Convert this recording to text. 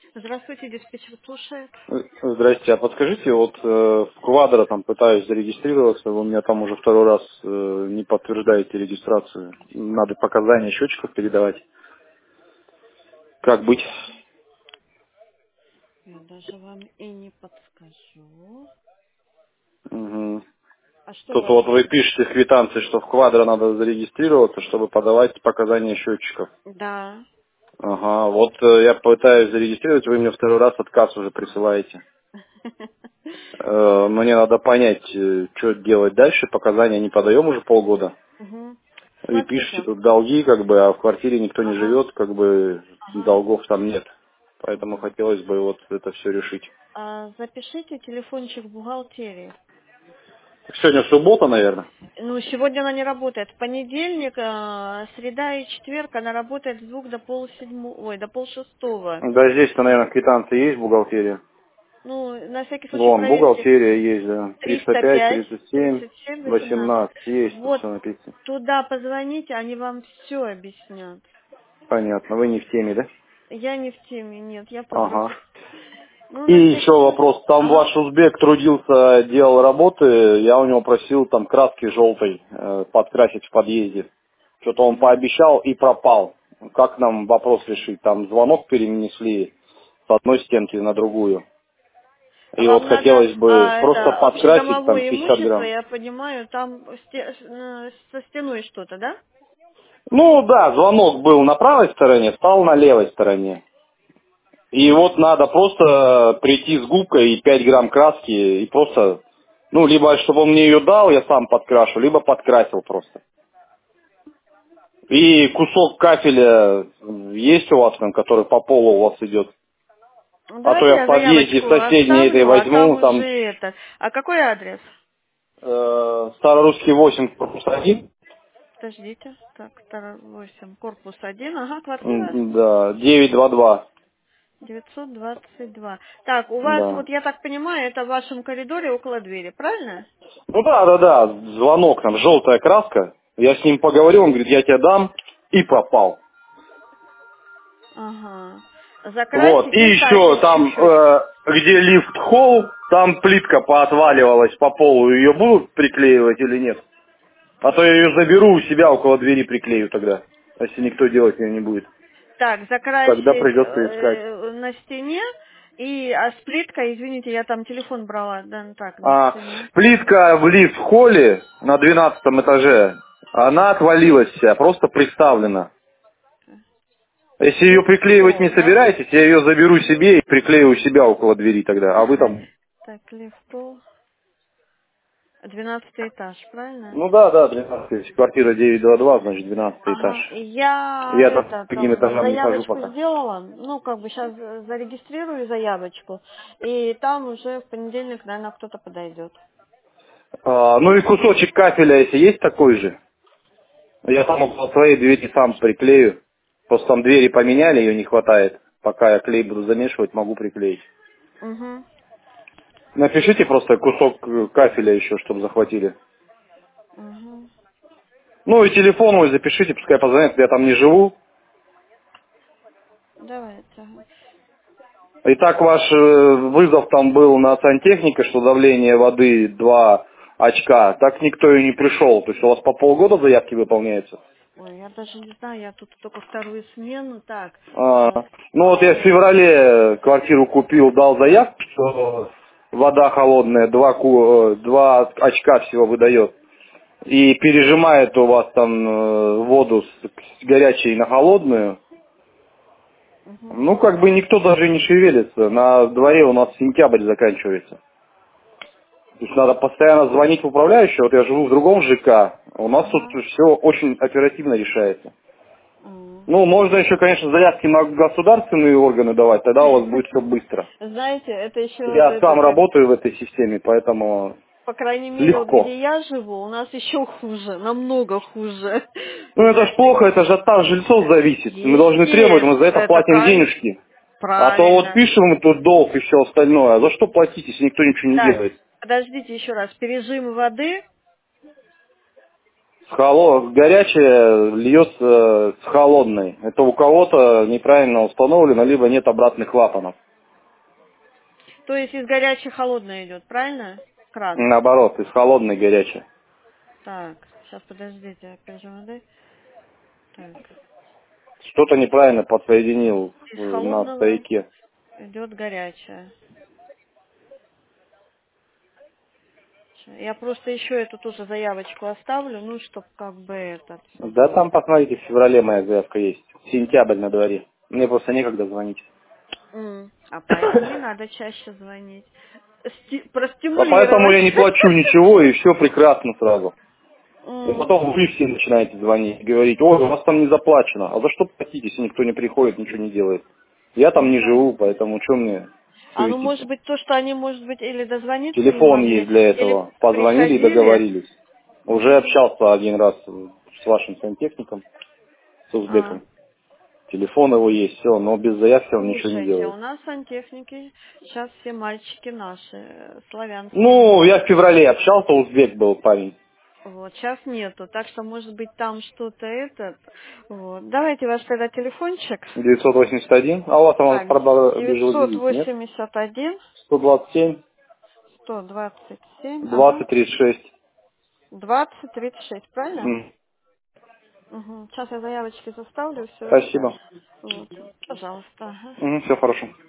Здравствуйте, диспетчер слушает. Здрасте, а подскажите, вот в Квадро там пытаюсь зарегистрироваться, вы у меня там уже второй раз не подтверждаете регистрацию. Надо показания счетчиков передавать. Как быть? Я даже вам и не подскажу. Так, Угу. а что Тут вас... вот вы пишете в квитанции, что в Квадро надо зарегистрироваться, чтобы подавать показания счетчиков. Да. Ага, вот я пытаюсь зарегистрировать, вы мне второй раз отказ уже присылаете. Мне надо понять, что делать дальше, показания не подаем уже полгода. Мгм. И пишите Смотрите. тут долги, как бы, а в квартире никто не Ага. живет, как бы Ага. долгов там нет. Поэтому Ага. хотелось бы вот это все решить. Запишите телефончик бухгалтерии. Сегодня суббота, наверное. Ну, сегодня она не работает. В понедельник, среда и четверг она работает с 2 до полседьмого, ой, до полшестого. Да, здесь-то, наверное, квитанции есть, бухгалтерия. Ну, на всякий случай Вон, проверьте. бухгалтерия есть, да. 305, 305, 37, 37, 18. 18 есть, тут Вот все написано. туда позвоните, они вам все объяснят. Понятно, вы не в теме, да? Я не в теме, нет, я по Ага. другому. Ну, И на еще всякий случай. вопрос. Там Ага. ваш узбек трудился, делал работы, я у него просил там краски желтой подкрасить в подъезде. Что-то он Мгм. пообещал и пропал. Как нам вопрос решить? Там звонок перенесли с одной стенки на другую. А И вот вам надо, хотелось бы просто это, подкрасить там общедомовое 50 имущество, грамм. я понимаю, там со стеной что-то, да? Ну да, звонок был на правой стороне, стал на левой стороне. И вот надо просто прийти с губкой и 5 грамм краски и просто, ну, либо чтобы он мне ее дал, я сам подкрашу, либо подкрасил просто. И кусок кафеля есть у вас там, который по полу у вас идет? Ну, А то давайте я в я подъезде в заявочку соседней этой оставлю, а там возьму, там уже это. А какой адрес? Старорусский 8, корпус 1, Подождите. Так, 8, корпус 1, ага, квартира да, 922, 922. Так, у вас, да. вот я так понимаю, это в вашем коридоре около двери, правильно? Ну да, звонок там, желтая краска. Я с ним поговорил, он говорит, я тебе дам, и пропал. Ага. Вот, Закрасить и и еще ставьте там, счетчик. где лифт-холл, там плитка поотваливалась по полу, ее будут приклеивать или нет? А то я ее заберу у себя около двери приклею тогда, если никто делать ее не будет. Так, Тогда закрасить придется искать. на стене. И, а с плиткой, извините, я там телефон брала, да, ну так, на А стене. плитка в лифт-холле на 12 этаже, она отвалилась вся, просто приставлена. Если ее приклеивать не Лифт-холл, да? собираетесь, я ее заберу себе и приклею у себя около двери тогда. А вы там... Так, лифт-холл, 12 этаж, правильно? Ну да, 12, квартира 922, значит 12 этаж. Ага, я Я там по это другим там этажам не хожу заявочку пока. сделала, ну как бы сейчас зарегистрирую заявочку, и там уже в понедельник, наверное, кто-то подойдет. Ну и кусочек кафеля, если есть такой же, я там около своей двери сам приклею. Просто там двери поменяли, ее не хватает. Пока я клей буду замешивать, могу приклеить. Угу, Напишите просто кусок кафеля еще, чтобы захватили. угу. Ну и телефон мой запишите, пускай позвонят, я там не живу. Давайте. Ага. Итак, ваш вызов там был на сантехника, что давление воды 2 очка. Так никто и не пришел. То есть у вас по полгода заявки выполняются? Ой, я даже не знаю, я тут только вторую смену, так. А, э, ну вот я в феврале квартиру купил, дал заявку, что вода холодная, 2 очка всего выдает. И пережимает у вас там воду с горячей на холодную. угу. Ну, как бы никто даже не шевелится. На дворе у нас сентябрь заканчивается. То есть надо постоянно звонить в управляющего. Вот я живу в другом ЖК. У нас тут Ага. все очень оперативно решается. М. Ну, можно еще, конечно, заявки на государственные органы давать, тогда у вас будет все быстро. Знаете, это еще вот Я это сам как, работаю в этой системе, поэтому по крайней мере, вот легко. где я живу, у нас еще хуже, намного хуже. Ну, это ж плохо, это же от нас жильцов зависит. Мы должны требовать, Есть, мы за это это платим денежки. А то вот правильно. пишем мы тут долг и все остальное. А за что платить, если никто ничего не Так, делает? подождите еще раз. Пережим воды Горячее льется с холодной. Это у кого-то неправильно установлено, либо нет обратных клапанов. То есть из горячей холодной идет, правильно? Кран. Наоборот, из холодной горячее. Так, сейчас подождите, опять же воды. Так, Что-то неправильно подсоединил из на холодного стояке. идет горячая. Я просто еще эту тоже заявочку оставлю, ну, чтоб как бы этот Да был. там, посмотрите, в феврале моя заявка есть. Сентябрь на дворе. Мне просто некогда звонить. А поэтому и надо чаще звонить. А поэтому Простимулировать. я не плачу ничего, и все прекрасно сразу. И М, потом вы все начинаете звонить, говорить, ой, у вас там не заплачено. А за что платить, если никто не приходит, ничего не делает? Я там Ну не да. живу, поэтому что мне А ну может суетиться? быть то, что они, может быть, или дозвониться не Телефон могли, есть для или этого. Позвонили и приходили. договорились. Уже общался один раз с вашим сантехником, с А, узбеком. Телефон его есть, все, но без заявки он ничего не слушайте, у делает. нас сантехники сейчас все мальчики наши, славянские. Ну, я в феврале общался, узбек был парень. Вот, сейчас нету, так что может быть там что-то этот. Вот. Давайте ваш тогда телефончик. 981. А у вас там Так, бежал видеть, нет? 981 127, 127, ага, 20, 36. 2036, правильно? М, Угу. Сейчас я заявочки заставлю, все это. Спасибо. Вот. Пожалуйста. Ага. Все хорошо.